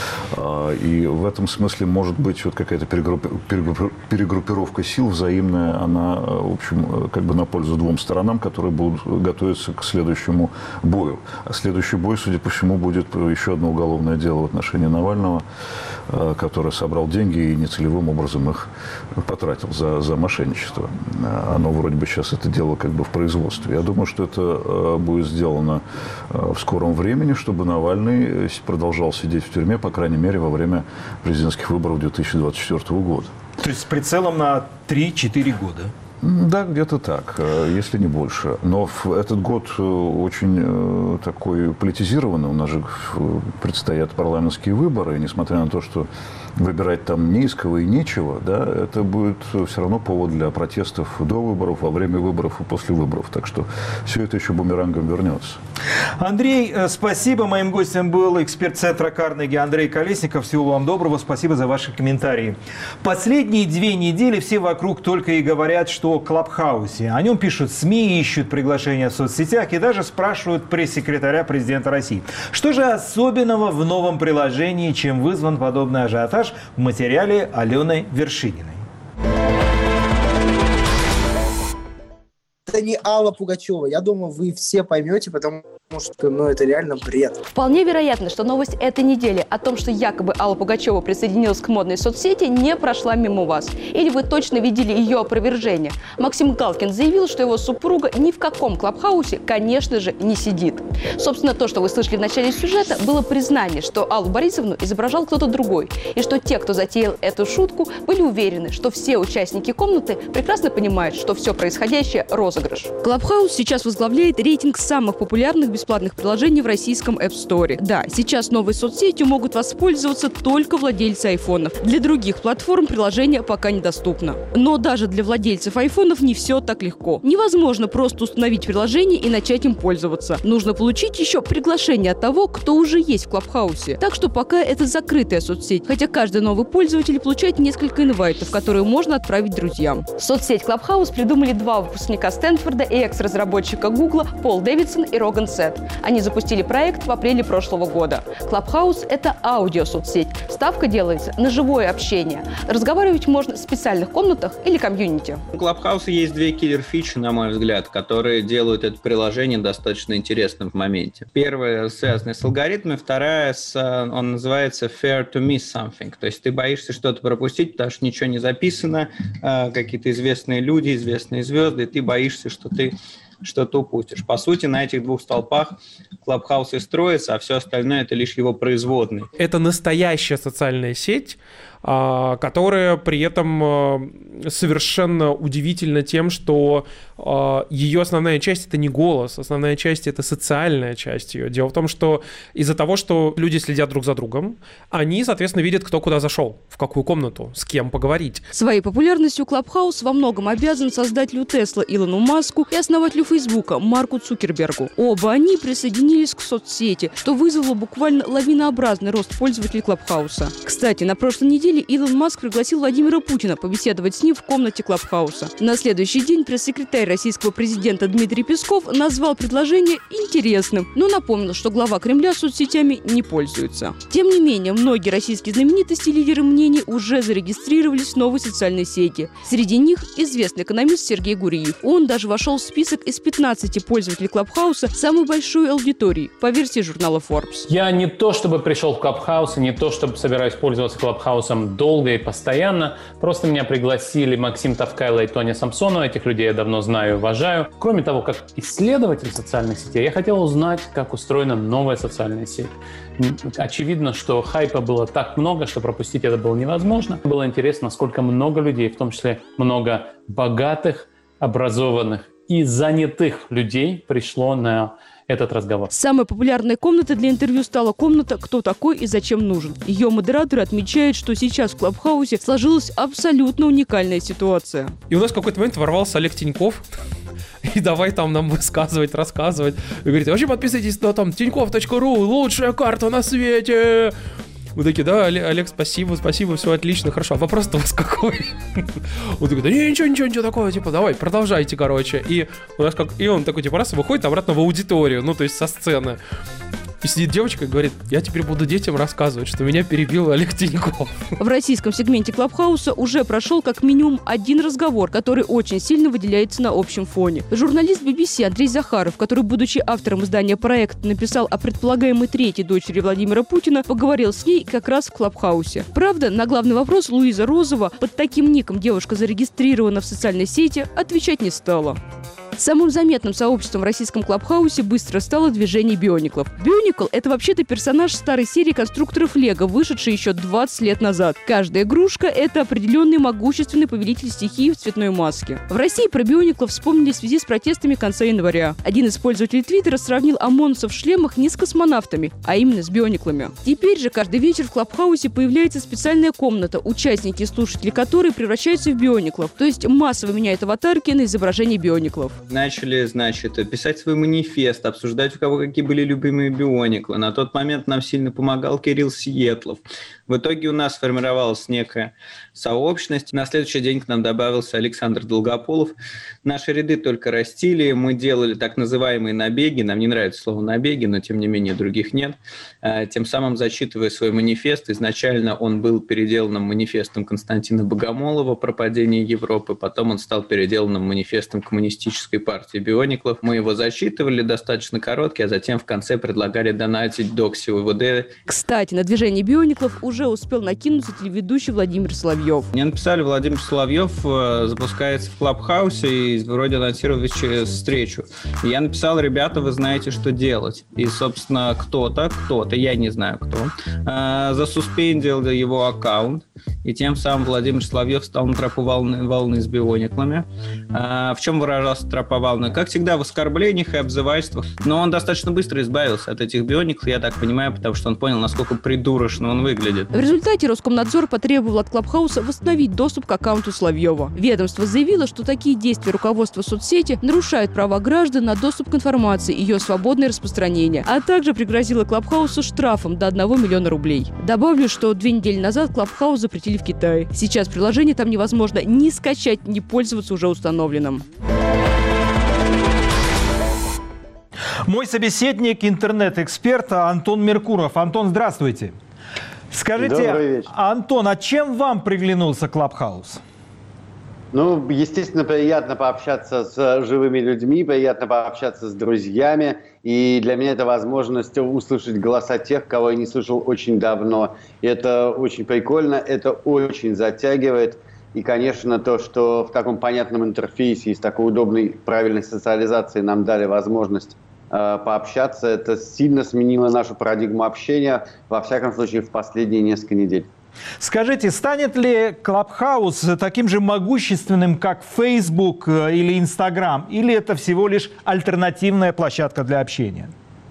И в этом смысле может быть вот какая-то перегруппировка сил взаимная, она, в общем, как бы на пользу двум сторонам, которые будут готовиться к следующему бою. А следующий бой, судя по всему, будет еще одно уголовное дело в отношении Навального, который собрал деньги и нецелевым образом их потратил за мошенничество. Оно вроде бы сейчас это дело как бы в производстве. Я думаю, что это будет сделано в скором времени, чтобы Навальный продолжал сидеть в тюрьме, по крайней мере, во время президентских выборов 2024 года. То есть с прицелом на 3-4 года? Да, где-то так, если не больше. Но этот год очень такой политизированный. У нас же предстоят парламентские выборы. И несмотря на то, что выбирать там не из кого и нечего, да, это будет все равно повод для протестов до выборов, во время выборов и после выборов. Так что все это еще бумерангом вернется. Андрей, спасибо. Моим гостем был эксперт Центра Карнеги Андрей Колесников. Всего вам доброго. Спасибо за ваши комментарии. Последние 2 недели все вокруг только и говорят, что о Клабхаусе. О нем пишут СМИ, ищут приглашения в соцсетях и даже спрашивают пресс-секретаря президента России. Что же особенного в новом приложении, чем вызван подобный ажиотаж, в материале Алены Вершининой. Это не Алла Пугачева. Я думаю, вы все поймете, потому что это реально бред. Вполне вероятно, что новость этой недели о том, что якобы Алла Пугачева присоединилась к модной соцсети, не прошла мимо вас. Или вы точно видели ее опровержение. Максим Галкин заявил, что его супруга ни в каком Клабхаусе, конечно же, не сидит. Собственно, то, что вы слышали в начале сюжета, было признание, что Аллу Борисовну изображал кто-то другой. И что те, кто затеял эту шутку, были уверены, что все участники комнаты прекрасно понимают, что все происходящее – розыгрыш. Клабхаус сейчас возглавляет рейтинг самых популярных бесплатных приложений в российском App Store. Да, сейчас новой соцсетью могут воспользоваться только владельцы айфонов. Для других платформ приложение пока недоступно. Но даже для владельцев айфонов не все так легко. Невозможно просто установить приложение и начать им пользоваться. Нужно получить еще приглашение от того, кто уже есть в Клабхаусе. Так что пока это закрытая соцсеть, хотя каждый новый пользователь получает несколько инвайтов, которые можно отправить друзьям. Соцсеть Клабхаус придумали 2 выпускника Стэнфорда и экс-разработчика Гугла Пол Дэвидсон и Роган Сет. Они запустили проект в апреле прошлого года. Клабхаус – это аудиосоцсеть. Ставка делается на живое общение. Разговаривать можно в специальных комнатах или комьюнити. У Клабхауса есть 2 киллер-фичи, на мой взгляд, которые делают это приложение достаточно интересным в моменте. Первая связана с алгоритмами, вторая он называется fair to miss something. То есть ты боишься что-то пропустить, потому что ничего не записано, какие-то известные люди, известные звезды, и ты боишься, что ты что-то упустишь. По сути, на этих 2 столпах Клабхаус и строится, а все остальное – это лишь его производный. Это настоящая социальная сеть, которая при этом совершенно удивительна тем, что ее основная часть – это не голос, основная часть – это социальная часть ее. Дело в том, что из-за того, что люди следят друг за другом, они, соответственно, видят, кто куда зашел, в какую комнату, с кем поговорить. Своей популярностью Клабхаус во многом обязан создателю Тесла Илону Маску и основателю Фейсбука Марку Цукербергу. Оба они присоединились к соцсети, что вызвало буквально лавинообразный рост пользователей Клабхауса. Кстати, на прошлой неделе Илон Маск пригласил Владимира Путина побеседовать с ним в комнате Клабхауса. На следующий день пресс-секретарь российского президента Дмитрий Песков назвал предложение интересным, но напомнил, что глава Кремля соцсетями не пользуется. Тем не менее, многие российские знаменитости и лидеры мнений уже зарегистрировались в новой социальной сети. Среди них известный экономист Сергей Гуриев. Он даже вошел в список из 15 пользователей Клабхауса самой большой аудитории, по версии журнала Forbes. Я не то чтобы пришел в Клабхаус, не то чтобы собираюсь пользоваться Клабхаусом долго и постоянно. Просто меня пригласили Максим Тавкайло и Тоня Самсонова. Этих людей я давно знаю и уважаю. Кроме того, как исследователь социальных сетей, я хотел узнать, как устроена новая социальная сеть. Очевидно, что хайпа было так много, что пропустить это было невозможно. Было интересно, насколько много людей, в том числе много богатых, образованных и занятых людей пришло на этот разговор. Самой популярной комнатой для интервью стала комната «Кто такой и зачем нужен?». Ее модераторы отмечают, что сейчас в Клабхаусе сложилась абсолютно уникальная ситуация. И у нас в какой-то момент ворвался Олег Тиньков. И давай там нам высказывать, рассказывать. И говорит, вообще подписывайтесь на там tinьков.ru, лучшая карта на свете. Мы такие, да, Олег, спасибо, все отлично, хорошо. А вопрос-то у вас какой? Он такой, да ничего такого, типа, давай, продолжайте, короче. И у нас и он такой, типа, раз, выходит обратно в аудиторию, ну, то есть со сцены. сидит девочка и говорит: я теперь буду детям рассказывать, что меня перебил Олег Тиньков. В российском сегменте Клабхауса уже прошел как минимум один разговор, который очень сильно выделяется на общем фоне. Журналист BBC Андрей Захаров, который, будучи автором издания «Проект», написал о предполагаемой третьей дочери Владимира Путина, поговорил с ней как раз в Клабхаусе. Правда, на главный вопрос Луиза Розова, под таким ником девушка зарегистрирована в социальной сети, отвечать не стала. Самым заметным сообществом в российском Клабхаусе быстро стало движение биониклов. Бионикл – это вообще-то персонаж старой серии конструкторов Лего, вышедший еще 20 лет назад. Каждая игрушка – это определенный могущественный повелитель стихии в цветной маске. В России про биониклов вспомнили в связи с протестами конца января. Один из пользователей Твиттера сравнил ОМОНовцев в шлемах не с космонавтами, а именно с биониклами. Теперь же каждый вечер в Клабхаусе появляется специальная комната, участники и слушатели которой превращаются в биониклов, то есть массово меняют аватарки на изображение биониклов. Начали, писать свой манифест, обсуждать, у кого какие были любимые биониклы. На тот момент нам сильно помогал Кирилл Сиетлов. В итоге у нас сформировалась некая сообщность. На следующий день к нам добавился Александр Долгополов. Наши ряды только растили. Мы делали так называемые набеги. Нам не нравится слово «набеги», но тем не менее других нет. Тем самым зачитывая свой манифест. Изначально он был переделанным манифестом Константина Богомолова про падение Европы. Потом он стал переделанным манифестом Коммунистической партии биониклов. Мы его зачитывали достаточно короткий, а затем в конце предлагали донатить Докси УВД. Кстати, на движение биониклов уже успел накинуться телеведущий Владимир Соловьев. Мне написали: Владимир Соловьев запускается в Клабхаусе и вроде анонсировал встречу. И я написал: ребята, вы знаете, что делать. И, собственно, кто-то, я не знаю кто, засуспендил его аккаунт. И тем самым Владимир Соловьев стал на тропу волны с биониклами. В чем выражался тропа волны? Как всегда, в оскорблениях и обзывательствах. Но он достаточно быстро избавился от этих биониклов, я так понимаю, потому что он понял, насколько придурочно он выглядит. В результате Роскомнадзор потребовал от Клабхауса восстановить доступ к аккаунту Соловьева. Ведомство заявило, что такие действия руководства соцсети нарушают права граждан на доступ к информации и ее свободное распространение, а также пригрозило Клабхаусу штрафом до 1 миллиона рублей. Добавлю, что 2 недели назад Клабхаус запретили в Китае. Сейчас приложение там невозможно ни скачать, ни пользоваться уже установленным. Мой собеседник, интернет-эксперт Антон Меркуров. Антон, здравствуйте. Скажите, Антон, а чем вам приглянулся Клабхаус? Ну, естественно, приятно пообщаться с живыми людьми, приятно пообщаться с друзьями. И для меня это возможность услышать голоса тех, кого я не слышал очень давно. И это очень прикольно, это очень затягивает. И, конечно, то, что в таком понятном интерфейсе и с такой удобной, правильной социализацией нам дали возможность пообщаться, это сильно сменило нашу парадигму общения, во всяком случае, в последние несколько недель. Скажите, станет ли Клабхаус таким же могущественным, как Facebook или Instagram, или это всего лишь альтернативная площадка для общения?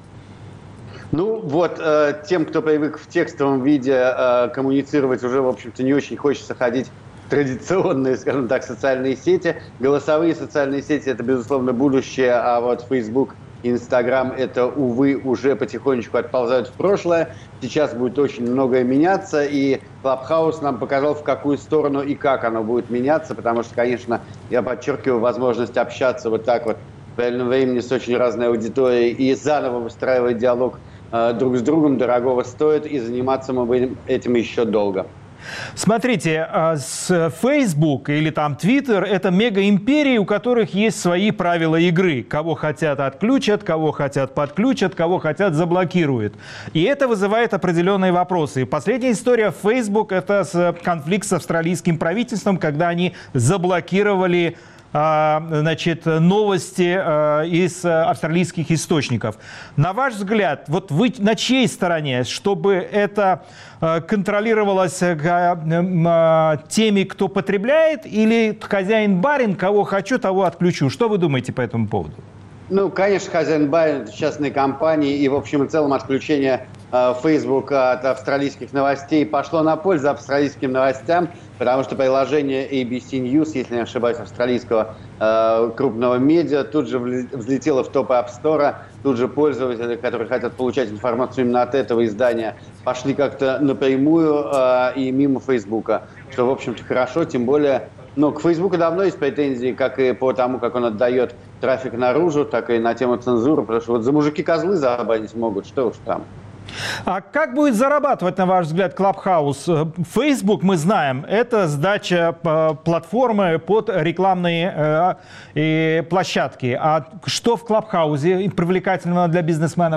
Ну вот, тем, кто привык в текстовом виде коммуницировать, уже, в общем-то, не очень хочется ходить в традиционные, скажем так, социальные сети. Голосовые социальные сети – это, безусловно, будущее, а вот Facebook, Инстаграм – это, увы, уже потихонечку отползают в прошлое. Сейчас будет очень многое меняться, и Клабхаус нам показал, в какую сторону и как оно будет меняться, потому что, конечно, я подчеркиваю возможность общаться вот так вот в реальном времени с очень разной аудиторией и заново выстраивать диалог друг с другом дорогого стоит, и заниматься мы будем этим еще долго. Смотрите, с Facebook или там Twitter – это мегаимперии, у которых есть свои правила игры. Кого хотят отключат, кого хотят подключат, кого хотят заблокируют. И это вызывает определенные вопросы. И последняя история в Facebook – это конфликт с австралийским правительством, когда они заблокировали новости из австралийских источников. На ваш взгляд, вот вы на чьей стороне, чтобы это контролировалось теми, кто потребляет, или хозяин-барин, кого хочу, того отключу? Что вы думаете по этому поводу? Ну, конечно, хозяин-барин – частные компании, и в общем и целом отключение Facebook от австралийских новостей пошло на пользу австралийским новостям, потому что приложение ABC News, если не ошибаюсь, австралийского крупного медиа, тут же взлетело в топы App Store, тут же пользователи, которые хотят получать информацию именно от этого издания, пошли как-то напрямую и мимо Фейсбука, что, в общем-то, хорошо, тем более Но к Фейсбуку давно есть претензии, как и по тому, как он отдает трафик наружу, так и на тему цензуры, потому что вот за мужики-козлы забанить могут, что уж там. А как будет зарабатывать, на ваш взгляд, Clubhouse? Facebook, мы знаем, это сдача платформы под рекламные площадки. А что в Clubhouse привлекательного для бизнесменов?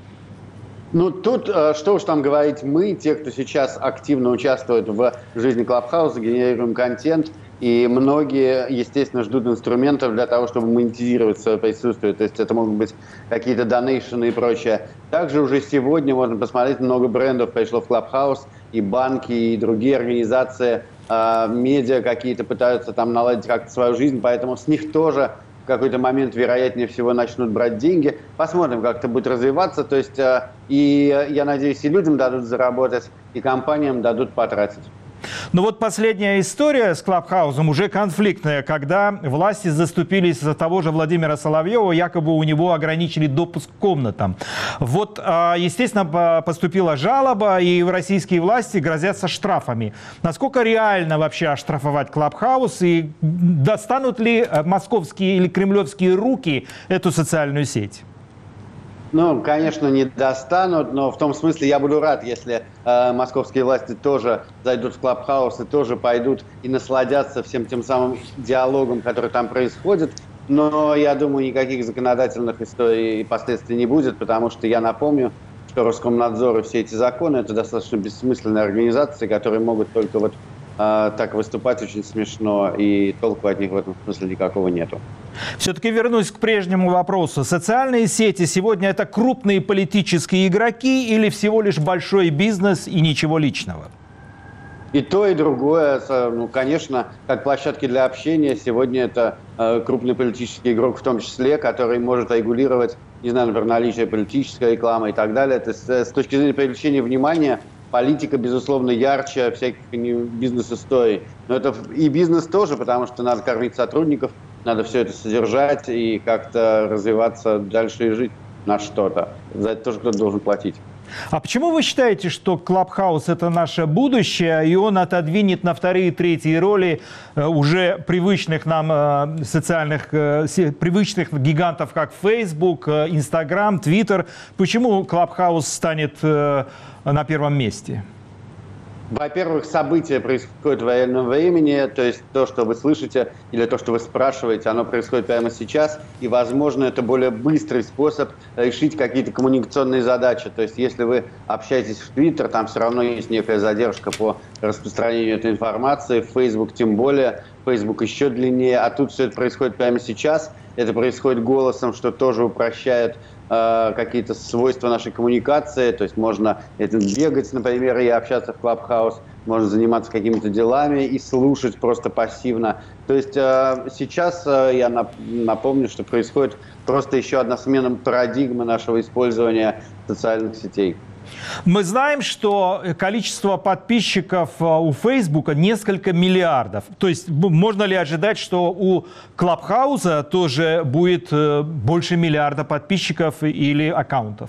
Ну, тут, что уж там говорить, мы, те, кто сейчас активно участвует в жизни Clubhouse, генерируем контент, и многие, естественно, ждут инструментов для того, чтобы монетизировать свое присутствие. То есть это могут быть какие-то донейшены и прочее. Также уже сегодня можно посмотреть, много брендов пришло в Clubhouse, и банки, и другие организации, медиа какие-то пытаются там наладить как-то свою жизнь, поэтому с них тоже в какой-то момент, вероятнее всего, начнут брать деньги. Посмотрим, как это будет развиваться. То есть, и я надеюсь, и людям дадут заработать, и компаниям дадут потратить. Ну вот последняя история с Клабхаузом уже конфликтная, когда власти заступились за того же Владимира Соловьева, якобы у него ограничили допуск к комнатам. Вот, естественно, поступила жалоба, и российские власти грозятся штрафами. Насколько реально вообще оштрафовать Клабхаус, и достанут ли московские или кремлевские руки эту социальную сеть? Ну, конечно, не достанут, но в том смысле я буду рад, если московские власти тоже зайдут в Клабхаус и тоже пойдут и насладятся всем тем самым диалогом, который там происходит. Но я думаю, никаких законодательных историй и последствий не будет, потому что я напомню, что Роскомнадзор и все эти законы – это достаточно бессмысленные организации, которые могут только вот так выступать очень смешно, и толку от них в этом смысле никакого нету. Все-таки вернусь к прежнему вопросу. Социальные сети сегодня это крупные политические игроки или всего лишь большой бизнес и ничего личного? И то, и другое. Ну, конечно, как площадки для общения, сегодня это крупный политический игрок в том числе, который может регулировать, не знаю, например, наличие политической рекламы и так далее. Это с точки зрения привлечения внимания политика, безусловно, ярче всяких бизнес-историй. Но это и бизнес тоже, потому что надо кормить сотрудников, надо все это содержать и как-то развиваться дальше и жить на что-то. За это тоже кто-то должен платить. А почему вы считаете, что Clubhouse это наше будущее, и он отодвинет на вторые и третьи роли уже привычных нам привычных гигантов, как Facebook, Instagram, Twitter? Почему Clubhouse станет на первом месте? Во-первых, события происходят в реальном времени, то есть то, что вы слышите или то, что вы спрашиваете, оно происходит прямо сейчас, и, возможно, это более быстрый способ решить какие-то коммуникационные задачи. То есть если вы общаетесь в Twitter, там все равно есть некая задержка по распространению этой информации, в Facebook тем более, Facebook еще длиннее, а тут все это происходит прямо сейчас, это происходит голосом, что тоже упрощает какие-то свойства нашей коммуникации, то есть можно бегать, например, и общаться в Clubhouse, можно заниматься какими-то делами и слушать просто пассивно. То есть сейчас я напомню, что происходит просто еще одна смена парадигмы нашего использования социальных сетей. Мы знаем, что количество подписчиков у Фейсбука несколько миллиардов. То есть можно ли ожидать, что у Клабхауса тоже будет больше миллиарда подписчиков или аккаунтов?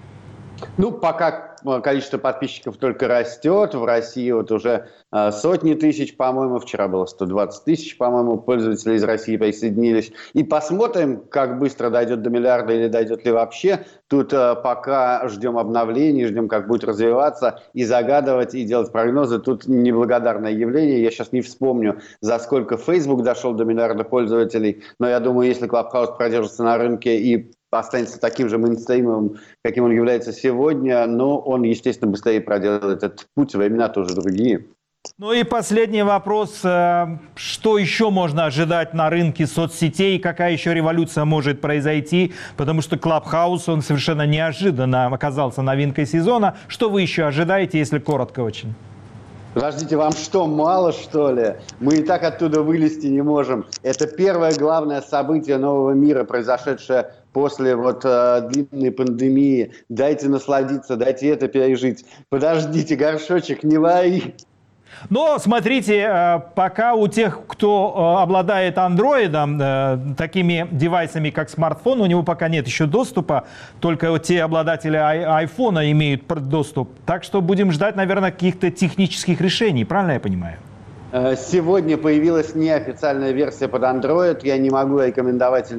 Ну, пока количество подписчиков только растет. В России вот уже сотни тысяч, по-моему, вчера было 120 тысяч, по-моему, пользователей из России присоединились. И посмотрим, как быстро дойдет до миллиарда или дойдет ли вообще. Тут пока ждем обновлений, ждем, как будет развиваться, и загадывать, и делать прогнозы. Тут неблагодарное явление. Я сейчас не вспомню, за сколько Facebook дошел до миллиарда пользователей, но я думаю, если Clubhouse продержится на рынке и останется таким же мейнстримом, каким он является сегодня, но он, естественно, быстрее проделает этот путь, времена тоже другие. Ну и последний вопрос. Что еще можно ожидать на рынке соцсетей? Какая еще революция может произойти? Потому что Clubhouse, он совершенно неожиданно оказался новинкой сезона. Что вы еще ожидаете, если коротко очень? Подождите, вам что, мало, что ли? Мы и так оттуда вылезти не можем. Это первое главное событие нового мира, произошедшее после длинной пандемии. Дайте насладиться, дайте это пережить. Подождите, горшочек, не вари. Но смотрите, пока у тех, кто обладает андроидом, такими девайсами, как смартфон, у него пока нет еще доступа. Только те обладатели айфона имеют доступ. Так что будем ждать, наверное, каких-то технических решений. Правильно я понимаю? Сегодня появилась неофициальная версия под Android. Я не могу рекомендовать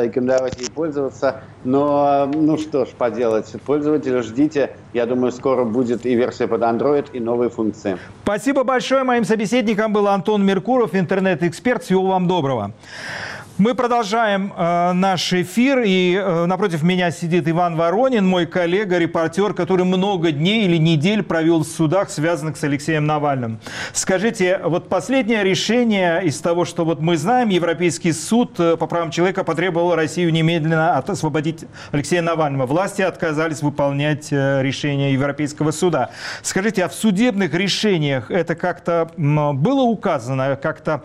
ей пользоваться. Но, ну что ж поделать, пользователи, ждите. Я думаю, скоро будет и версия под Android, и новые функции. Спасибо большое. Моим собеседником был Антон Меркуров, интернет-эксперт. Всего вам доброго. Мы продолжаем наш эфир, и напротив меня сидит Иван Воронин, мой коллега, репортер, который много дней или недель провел в судах, связанных с Алексеем Навальным. Скажите, вот последнее решение из того, что вот мы знаем, Европейский суд по правам человека потребовал Россию немедленно освободить Алексея Навального. Власти отказались выполнять решение Европейского суда. Скажите, а в судебных решениях это как-то было указано, как-то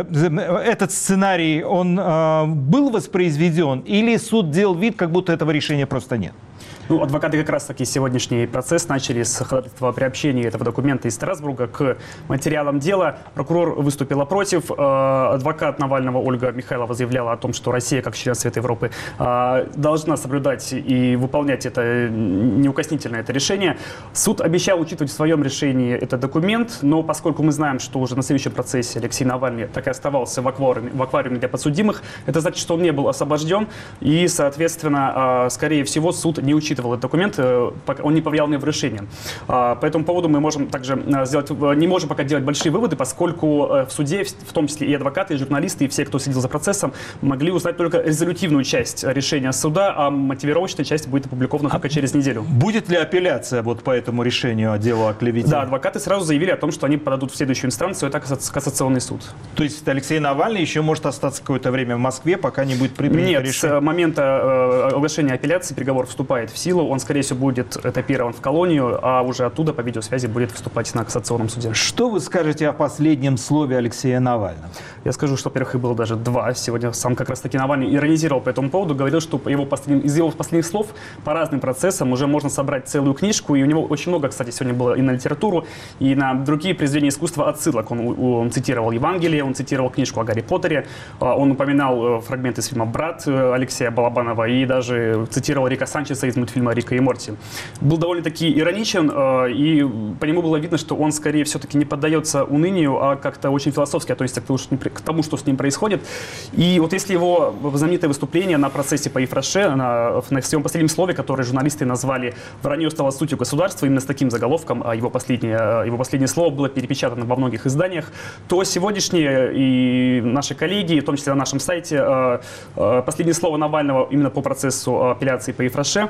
этот сценарий, он был воспроизведен, или суд делал вид, как будто этого решения просто нет? Ну, адвокаты как раз-таки сегодняшний процесс начали с ходатайства о приобщении этого документа из Страсбурга к материалам дела. Прокурор выступила против. Адвокат Навального Ольга Михайлова заявляла о том, что Россия, как член Совета Европы, должна соблюдать и выполнять это неукоснительное это решение. Суд обещал учитывать в своем решении этот документ, но поскольку мы знаем, что уже на следующем процессе Алексей Навальный так и оставался в аквариуме для подсудимых, это значит, что он не был освобожден, и, соответственно, скорее всего, суд не учитывал этот документ, он не повлиял на его решение. По этому поводу мы можем также не можем пока делать большие выводы, поскольку в суде, в том числе и адвокаты, и журналисты, и все, кто следил за процессом, могли узнать только резолютивную часть решения суда, а мотивировочная часть будет опубликована только через неделю. Будет ли апелляция вот по этому решению дела о клевете? Да, адвокаты сразу заявили о том, что они подадут в следующую инстанцию, это кассационный суд. То есть Алексей Навальный еще может остаться какое-то время в Москве, пока не будет принято решение? Нет, с момента оглашения апелляции приговор вступает в силу, он, скорее всего, будет этапирован в колонию, а уже оттуда по видеосвязи будет выступать на кассационном суде. Что вы скажете о последнем слове Алексея Навального? Я скажу, что, во-первых, их было даже два. Сегодня сам как раз-таки Навальный иронизировал по этому поводу, говорил, что из его последних слов по разным процессам уже можно собрать целую книжку, и у него очень много, кстати, сегодня было и на литературу, и на другие произведения искусства отсылок. Он цитировал Евангелие, он цитировал книжку о Гарри Поттере, он упоминал фрагменты из фильма «Брат» Алексея Балабанова и даже цитировал Рика Санчеса из мультфильма «Рика и Морти». Был довольно-таки ироничен, и по нему было видно, что он скорее все-таки не поддается унынию, а как-то очень философски относится к тому, что с ним происходит. И вот если его знаменитое выступление на процессе по Ефраше, на своем последнем слове, которое журналисты назвали «Вранье стало сутью государства», именно с таким заголовком, а его последнее слово было перепечатано во многих изданиях, то сегодняшние и наши коллеги, в том числе на нашем сайте, последнее слово Навального именно по процессу апелляции по Ефраше,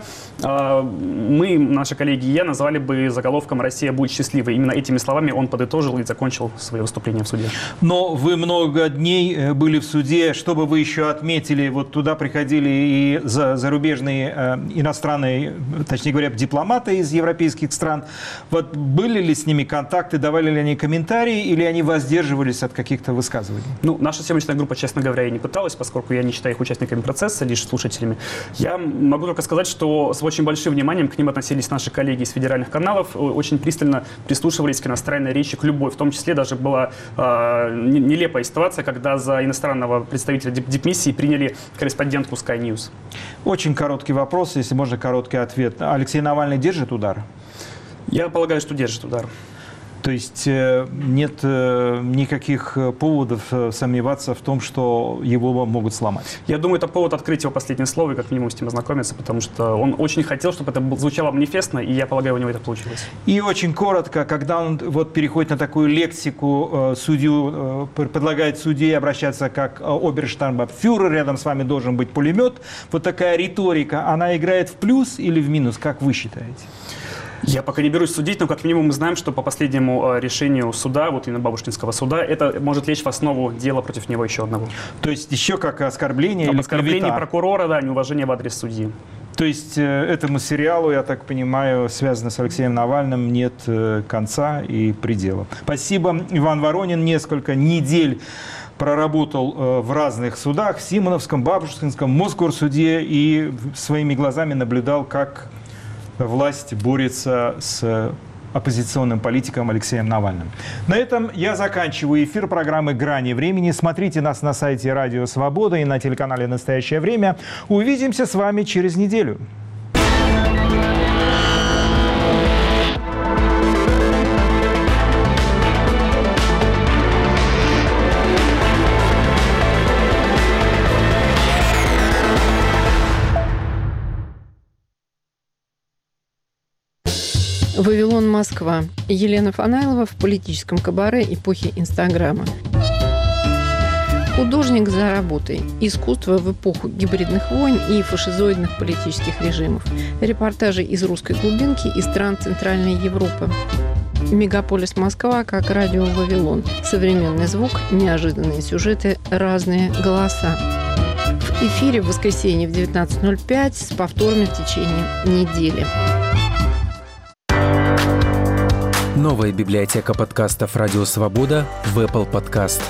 мы, наши коллеги и я, назвали бы заголовком «Россия будет счастливой». Именно этими словами он подытожил и закончил свое выступление в суде. Но вы много дней были в суде. Что бы вы еще отметили? Вот туда приходили и зарубежные иностранные, точнее говоря, дипломаты из европейских стран. Вот были ли с ними контакты, давали ли они комментарии, или они воздерживались от каких-то высказываний? Ну, наша съемочная группа, честно говоря, и не пыталась, поскольку я не считаю их участниками процесса, лишь слушателями. Я могу только сказать, что с очень большим вниманием к ним относились наши коллеги из федеральных каналов, очень пристально прислушивались к иностранной речи, к любой. В том числе даже была нелепая ситуация, когда за иностранного представителя дипмиссии приняли корреспондентку Sky News. Очень короткий вопрос, если можно короткий ответ. Алексей Навальный держит удар? Я полагаю, что держит удар. То есть нет никаких поводов сомневаться в том, что его могут сломать? Я думаю, это повод открыть его последнее слово и как минимум с ним ознакомиться, потому что он очень хотел, чтобы это звучало манифестно, и я полагаю, у него это получилось. И очень коротко, когда он вот переходит на такую лексику, предлагает судье обращаться как оберштурмбанфюрер, рядом с вами должен быть пулемет, вот такая риторика, она играет в плюс или в минус, как вы считаете? Я пока не берусь судить, но как минимум мы знаем, что по последнему решению суда, вот именно Бабушкинского суда, это может лечь в основу дела против него еще одного. То есть еще как оскорбление или оскорбление клевета? Прокурора, да, неуважение в адрес судьи. То есть этому сериалу, я так понимаю, связано с Алексеем Навальным, нет конца и предела. Спасибо. Иван Воронин несколько недель проработал в разных судах, в Симоновском, Бабушкинском, Мосгорсуде, и своими глазами наблюдал, как власть борется с оппозиционным политиком Алексеем Навальным. На этом я заканчиваю эфир программы «Грани времени». Смотрите нас на сайте Радио Свобода и на телеканале «Настоящее время». Увидимся с вами через неделю. Вавилон, Москва. Елена Фанайлова в политическом кабаре эпохи Инстаграма. Художник за работой. Искусство в эпоху гибридных войн и фашизоидных политических режимов. Репортажи из русской глубинки и стран Центральной Европы. Мегаполис Москва как радио Вавилон. Современный звук, неожиданные сюжеты, разные голоса. В эфире в воскресенье в 19:05 с повторами в течение недели. Новая библиотека подкастов «Радио Свобода» в Apple Podcast.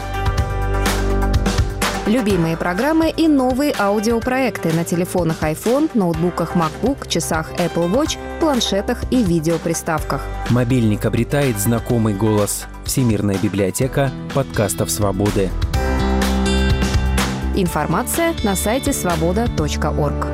Любимые программы и новые аудиопроекты на телефонах iPhone, ноутбуках MacBook, часах Apple Watch, планшетах и видеоприставках. Мобильник обретает знакомый голос. Всемирная библиотека подкастов «Свободы». Информация на сайте svoboda.org.